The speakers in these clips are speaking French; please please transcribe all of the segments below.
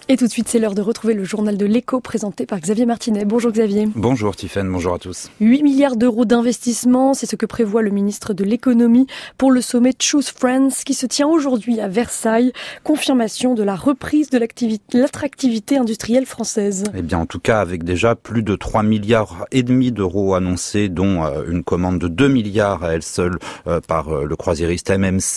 Et tout de suite, c'est l'heure de retrouver le journal de l'Écho présenté par Xavier Martinet. Bonjour Xavier. Bonjour Tiffaine, bonjour à tous. 8 milliards d'euros d'investissement, c'est ce que prévoit le ministre de l'économie pour le sommet Choose France qui se tient aujourd'hui à Versailles. Confirmation de la reprise de l'attractivité industrielle française. Eh bien, en tout cas, avec déjà plus de 3,5 milliards d'euros annoncés, dont une commande de 2 milliards à elle seule par le croisiériste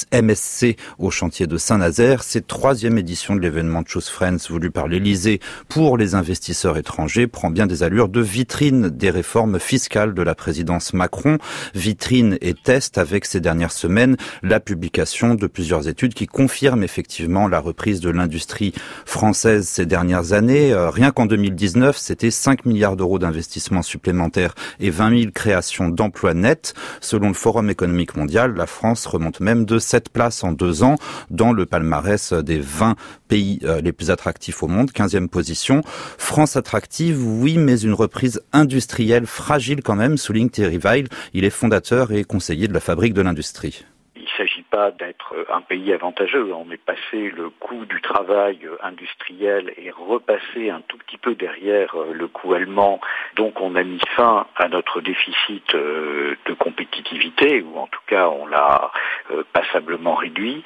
MSC au chantier de Saint-Nazaire. C'est 3e édition de l'événement Choose France voulu par l'Élysée pour les investisseurs étrangers prend bien des allures de vitrine des réformes fiscales de la présidence Macron. Vitrine et test avec ces dernières semaines la publication de plusieurs études qui confirment effectivement la reprise de l'industrie française ces dernières années. Rien qu'en 2019, c'était 5 milliards d'euros d'investissements supplémentaires et 20 000 créations d'emplois nets. Selon le Forum économique mondial, la France remonte même de 7 places en 2 ans dans le palmarès des 20 pays les plus attractifs au monde, 15e position. France attractive, oui, mais une reprise industrielle fragile quand même, souligne Thierry Weil. Il est fondateur et conseiller de la Fabrique de l'Industrie. Il ne s'agit pas d'être un pays avantageux. On est passé le coût du travail industriel et repassé un tout petit peu derrière le coût allemand. Donc on a mis fin à notre déficit de compétitivité, ou en tout cas on l'a passablement réduit.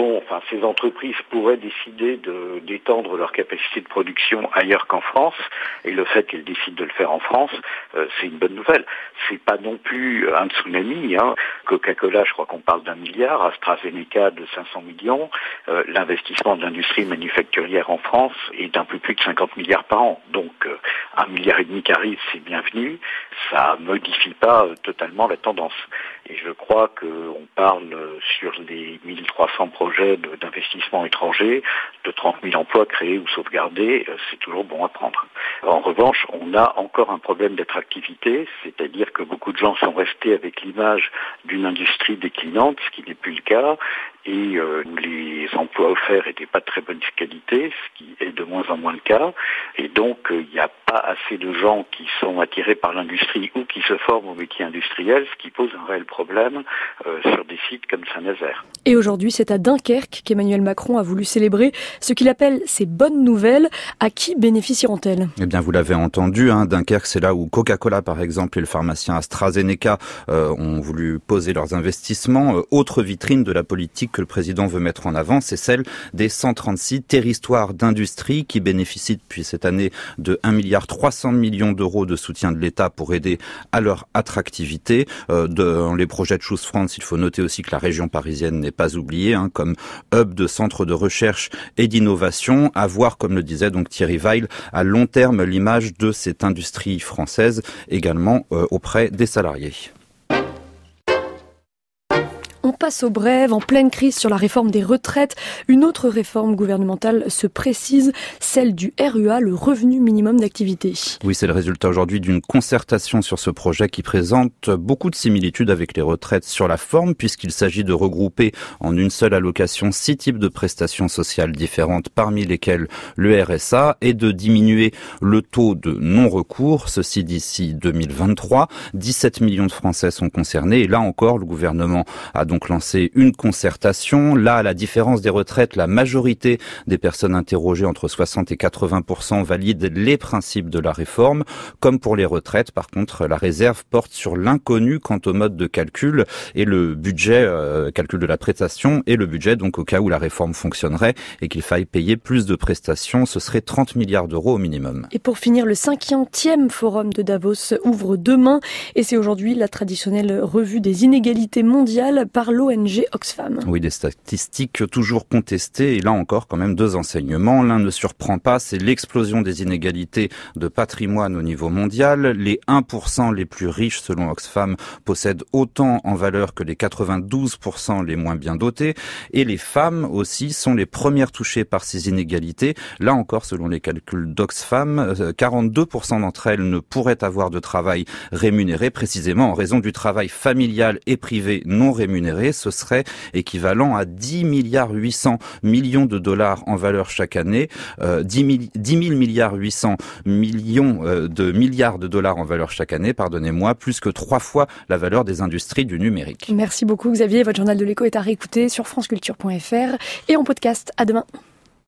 Ces entreprises pourraient décider d'étendre leur capacité de production ailleurs qu'en France, et le fait qu'elles décident de le faire en France, c'est une bonne nouvelle. C'est pas non plus un tsunami. Coca-Cola, je crois qu'on parle d'1 milliard, AstraZeneca de 500 millions. L'investissement de l'industrie manufacturière en France est d'un peu plus de 50 milliards par an. Donc 1,5 milliard qui arrive, c'est bienvenu. Ça modifie pas totalement la tendance. Et je crois qu'on parle sur les 1300 projets d'investissement étranger, de 30 000 emplois créés ou sauvegardés, c'est toujours bon à prendre. En revanche, on a encore un problème d'attractivité, c'est-à-dire que beaucoup de gens sont restés avec l'image d'une industrie déclinante, ce qui n'est plus le cas, et les emplois offerts n'étaient pas de très bonne qualité, ce qui est de moins en moins le cas, et donc il n'y a pas assez de gens qui sont attirés par l'industrie ou qui se forment au métier industriel, ce qui pose un réel problème sur des sites comme Saint-Nazaire. Et aujourd'hui, c'est à Dunkerque qu'Emmanuel Macron a voulu célébrer ce qu'il appelle ses bonnes nouvelles. À qui bénéficieront-elles ? Eh bien, vous l'avez entendu, Dunkerque, c'est là où Coca-Cola, par exemple, et le pharmacien AstraZeneca ont voulu poser leurs investissements. Autre vitrine de la politique que le président veut mettre en avant, c'est celle des 136 territoires d'industrie qui bénéficient depuis cette année de 1,3 milliard d'euros de soutien de l'État pour aider à leur attractivité. Dans les projets de Choose France, il faut noter aussi que la région parisienne n'est pas oubliée, comme hub de centres de recherche et d'innovation. À voir, comme le disait donc Thierry Weil, à long terme l'image de cette industrie française également auprès des salariés. On passe aux brèves, en pleine crise sur la réforme des retraites. Une autre réforme gouvernementale se précise, celle du RUA, le revenu minimum d'activité. Oui, c'est le résultat aujourd'hui d'une concertation sur ce projet qui présente beaucoup de similitudes avec les retraites sur la forme, puisqu'il s'agit de regrouper en une seule allocation 6 types de prestations sociales différentes, parmi lesquelles le RSA, et de diminuer le taux de non-recours, ceci d'ici 2023. 17 millions de Français sont concernés, et là encore, le gouvernement a donc lancé une concertation. Là, à la différence des retraites, la majorité des personnes interrogées, entre 60 et 80%, valident les principes de la réforme. Comme pour les retraites, par contre, la réserve porte sur l'inconnu quant au mode de calcul et le budget, calcul de la prestation et le budget, donc au cas où la réforme fonctionnerait et qu'il faille payer plus de prestations, ce serait 30 milliards d'euros au minimum. Et pour finir, le 50e forum de Davos ouvre demain et c'est aujourd'hui la traditionnelle revue des inégalités mondiales par l'ONG Oxfam. Oui, des statistiques toujours contestées et là encore quand même 2 enseignements. L'un ne surprend pas, c'est l'explosion des inégalités de patrimoine au niveau mondial. Les 1% les plus riches selon Oxfam possèdent autant en valeur que les 92% les moins bien dotés. Et les femmes aussi sont les premières touchées par ces inégalités. Là encore, selon les calculs d'Oxfam, 42% d'entre elles ne pourraient avoir de travail rémunéré, précisément en raison du travail familial et privé non rémunéré. Ce serait équivalent à 10 milliards 800 millions de dollars en valeur chaque année, 10 000 milliards 800 millions de milliards de dollars en valeur chaque année, plus que 3 fois la valeur des industries du numérique. Merci beaucoup Xavier, votre journal de l'écho est à réécouter sur franceculture.fr et en podcast. À demain.